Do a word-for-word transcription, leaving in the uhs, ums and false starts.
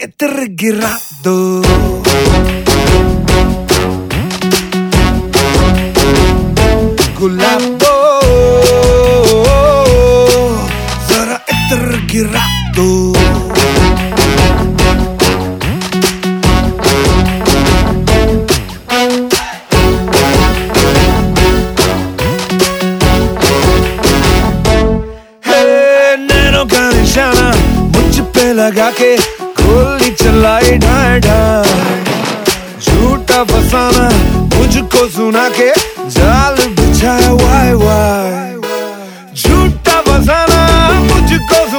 इत्र गिरा दो। गुलाबो जरा इत्र गिरा दो। मुझ पे लगा के गोली चलाई ढाई ढाई, झूठा फसाना मुझको सुना के जाल बिछाया वाई वाई, झूठा फसाना मुझको